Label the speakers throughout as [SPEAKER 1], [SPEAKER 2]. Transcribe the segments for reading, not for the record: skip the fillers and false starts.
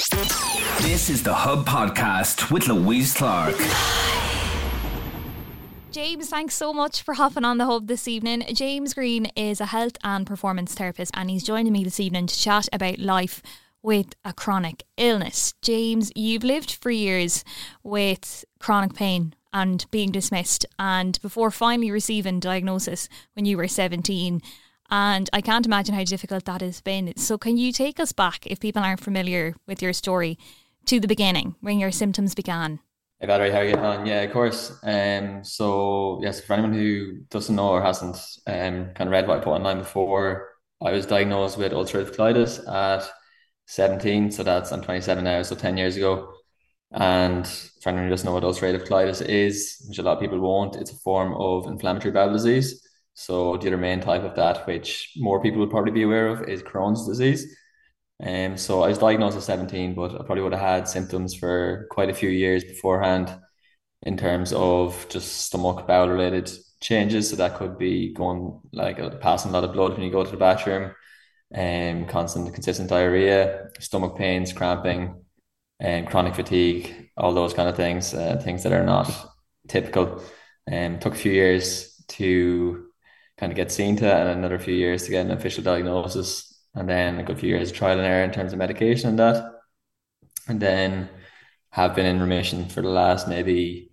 [SPEAKER 1] This is the Hub Podcast with Louise Clark.
[SPEAKER 2] James, thanks so much for hopping on the Hub this evening. James Green is a health and performance therapist, and he's joining me this evening to chat about life with a chronic illness. James, you've lived for years with chronic pain and being dismissed, and before finally receiving diagnosis when you were 17. And I can't imagine how difficult that has been. So can you take us back, if people aren't familiar with your story, to the beginning, when your symptoms began?
[SPEAKER 3] Hey Valerie, how are you getting on? Yeah, of course. So yes, for anyone who doesn't know or hasn't kind of read what I put online before, I was diagnosed with ulcerative colitis at 17. So I'm 27 now, so 10 years ago. And for anyone who doesn't know what ulcerative colitis is, which a lot of people won't, it's a form of inflammatory bowel disease. So the other main type of that, which more people would probably be aware of, is Crohn's disease. So I was diagnosed at 17, but I probably would have had symptoms for quite a few years beforehand in terms of just stomach bowel related changes. So that could be going like passing a lot of blood when you go to the bathroom, consistent diarrhea, stomach pains, cramping, and chronic fatigue, all those kind of things, things that are not typical. Took a few years to kind of get seen to, and another few years to get an official diagnosis, and then a good few years of trial and error in terms of medication and that, and then have been in remission for the last maybe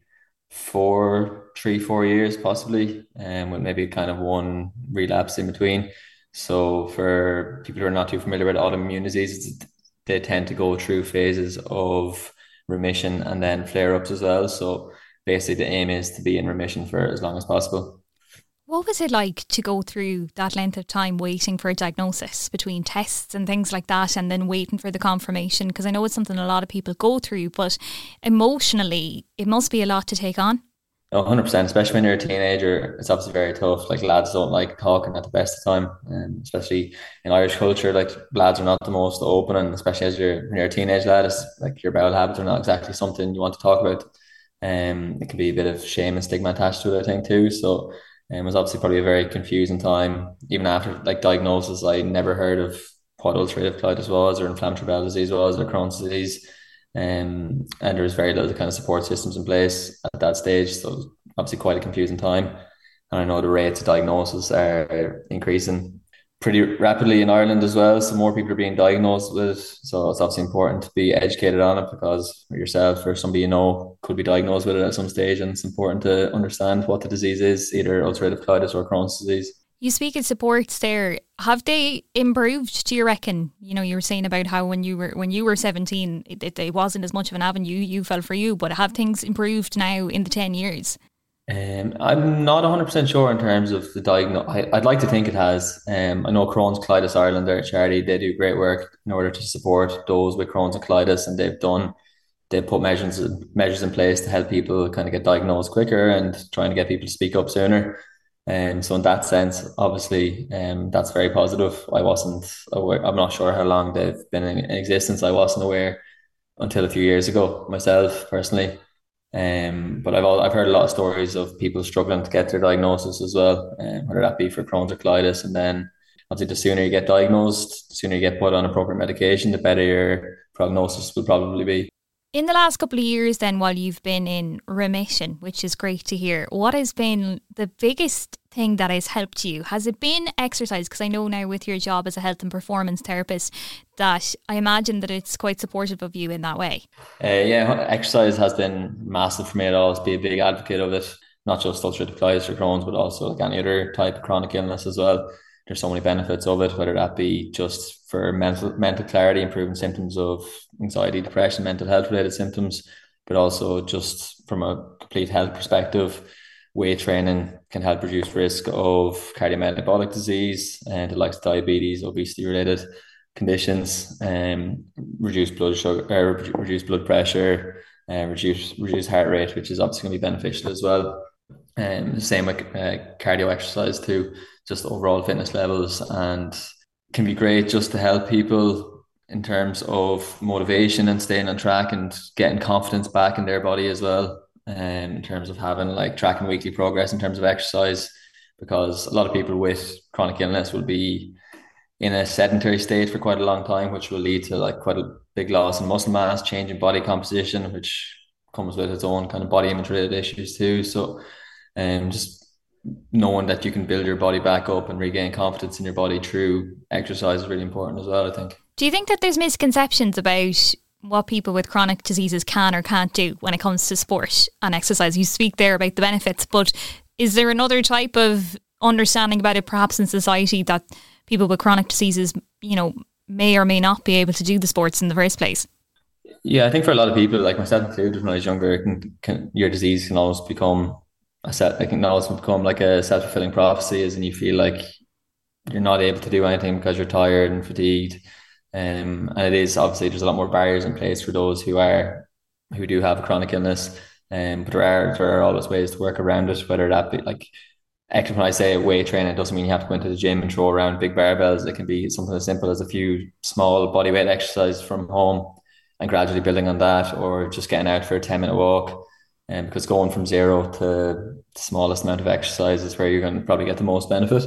[SPEAKER 3] 4 years possibly, and with maybe kind of one relapse in between. So for people who are not too familiar with autoimmune diseases, they tend to go through phases of remission and then flare-ups as well. So basically the aim is to be in remission for as long as possible.
[SPEAKER 2] What was it like to go through that length of time waiting for a diagnosis, between tests and things like that, and then waiting for the confirmation? Because I know it's something a lot of people go through, but emotionally, it must be a lot to take on.
[SPEAKER 3] 100%, especially when you're a teenager, it's obviously very tough. Like, lads don't like talking at the best of time, and especially in Irish culture, like, lads are not the most open, and especially when you're a teenage lad, it's like your bowel habits are not exactly something you want to talk about. It can be a bit of shame and stigma attached to it, I think, too. So it was obviously probably a very confusing time. Even after like diagnosis, I never heard of what ulcerative colitis was, or inflammatory bowel disease was, or Crohn's disease. And there was very little kind of support systems in place at that stage. So it was obviously quite a confusing time. And I know the rates of diagnosis are increasing pretty rapidly in Ireland as well. So more people are being diagnosed with it. So it's obviously important to be educated on it, because yourself or somebody you know could be diagnosed with it at some stage. And it's important to understand what the disease is, either ulcerative colitis or Crohn's disease.
[SPEAKER 2] You speak of supports there. Have they improved, do you reckon? You know, you were saying about how when you were 17, it wasn't as much of an avenue you felt for you, but have things improved now in the 10 years?
[SPEAKER 3] I'm not 100% sure in terms of the diagnosis. I'd like to think it has. I know Crohn's Colitis Ireland, their charity, they do great work in order to support those with Crohn's and colitis, and they've put measures in place to help people kind of get diagnosed quicker and trying to get people to speak up sooner. So in that sense, obviously, that's very positive. I wasn't aware. I'm not sure how long they've been in existence. I wasn't aware until a few years ago myself personally. But I've heard a lot of stories of people struggling to get their diagnosis as well, whether that be for Crohn's or colitis. And then obviously the sooner you get diagnosed, the sooner you get put on appropriate medication, the better your prognosis will probably be.
[SPEAKER 2] In the last couple of years then, while you've been in remission, which is great to hear, what has been the biggest thing that has helped you? Has it been exercise? Because I know now with your job as a health and performance therapist that I imagine that it's quite supportive of you in that way.
[SPEAKER 3] Yeah, exercise has been massive for me. I'd always be a big advocate of it, not just ulcerative colitis or Crohn's, but also like any other type of chronic illness as well. There's so many benefits of it, whether that be just for mental clarity, improving symptoms of anxiety, depression, mental health related symptoms, but also just from a complete health perspective. Weight training can help reduce risk of cardiometabolic disease and the likes of diabetes, obesity related conditions, reduce blood sugar, reduce blood pressure, reduce heart rate, which is obviously going to be beneficial as well. The same with cardio exercise too, just overall fitness levels, and can be great just to help people in terms of motivation and staying on track and getting confidence back in their body as well. In terms of having like tracking weekly progress in terms of exercise, because a lot of people with chronic illness will be in a sedentary state for quite a long time, which will lead to like quite a big loss in muscle mass, change in body composition, which comes with its own kind of body image related issues too. So just knowing that you can build your body back up and regain confidence in your body through exercise is really important as well, I think.
[SPEAKER 2] Do you think that there's misconceptions about what people with chronic diseases can or can't do when it comes to sport and exercise? You speak there about the benefits, but is there another type of understanding about it perhaps in society that people with chronic diseases, may or may not be able to do the sports in the first place?
[SPEAKER 3] Yeah, I think for a lot of people, like myself included, when I was younger, your disease can almost become like a self-fulfilling prophecy, and you feel like you're not able to do anything because you're tired and fatigued. And it is obviously there's a lot more barriers in place for those who do have a chronic illness. But there are always ways to work around it, whether that be like when I say weight training, it doesn't mean you have to go into the gym and throw around big barbells. It can be something as simple as a few small body weight exercises from home and gradually building on that, or just getting out for a 10-minute walk. Because going from zero to the smallest amount of exercise is where you're going to probably get the most benefit.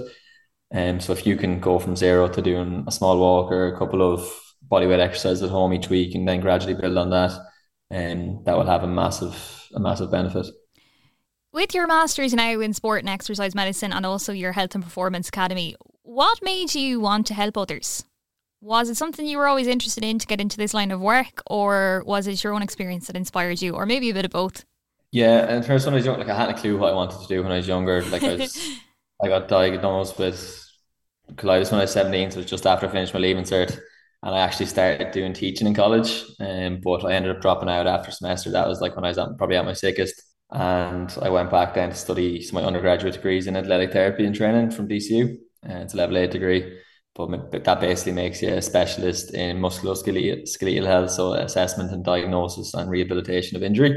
[SPEAKER 3] So if you can go from zero to doing a small walk or a couple of bodyweight exercises at home each week and then gradually build on that, that will have a massive benefit.
[SPEAKER 2] With your Masters now in Sport and Exercise Medicine and also your Health and Performance Academy, what made you want to help others? Was it something you were always interested in to get into this line of work, or was it your own experience that inspired you, or maybe a bit of both?
[SPEAKER 3] Yeah, and first when I was young, I hadn't a clue what I wanted to do when I was younger. I got diagnosed with colitis when I was 17, so it was just after I finished my leaving cert, and I actually started doing teaching in college. But I ended up dropping out after a semester. That was like when I was probably at my sickest. And I went back then to study my undergraduate degrees in athletic therapy and training from DCU. It's a level 8 degree, but that basically makes you a specialist in musculoskeletal health, so assessment and diagnosis and rehabilitation of injury.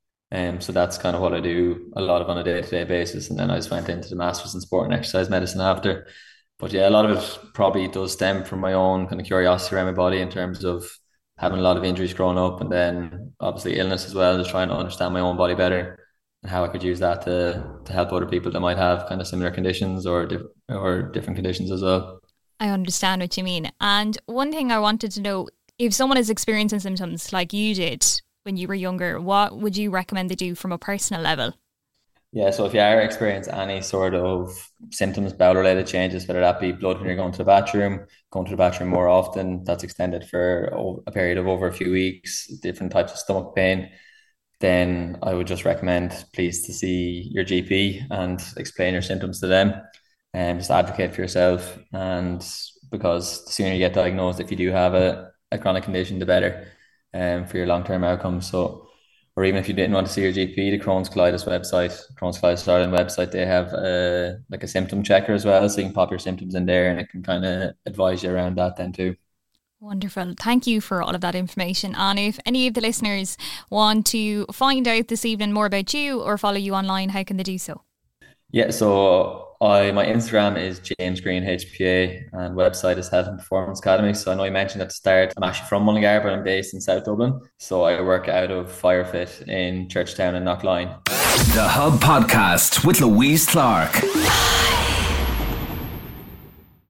[SPEAKER 3] So that's kind of what I do a lot of on a day-to-day basis. And then I just went into the Masters in Sport and Exercise Medicine after. But yeah, a lot of it probably does stem from my own kind of curiosity around my body in terms of having a lot of injuries growing up, and then obviously illness as well, just trying to understand my own body better and how I could use that to help other people that might have kind of similar conditions or different conditions as well.
[SPEAKER 2] I understand what you mean. And one thing I wanted to know, if someone is experiencing symptoms like you did when you were younger, what would you recommend they do from a personal level?
[SPEAKER 3] Yeah, so if you are experiencing any sort of symptoms, bowel-related changes, whether that be blood when you're going to the bathroom more often, that's extended for a period of over a few weeks, different types of stomach pain, then I would just recommend please to see your GP and explain your symptoms to them, and just advocate for yourself. And because the sooner you get diagnosed, if you do have a chronic condition, the better for your long-term outcomes. So, or even if you didn't want to see your GP, the Crohn's Colitis Ireland website, they have like a symptom checker as well. So you can pop your symptoms in there and it can kind of advise you around that then too.
[SPEAKER 2] Wonderful. Thank you for all of that information. And if any of the listeners want to find out this evening more about you or follow you online, how can they do so?
[SPEAKER 3] Yeah, so my Instagram is James Green HPA and website is Health and Performance Academy. So I know you mentioned at the start, I'm actually from Mullingar, but I'm based in South Dublin. So I work out of Firefit in Churchtown and Knockline.
[SPEAKER 1] The Hub Podcast with Louise Clark.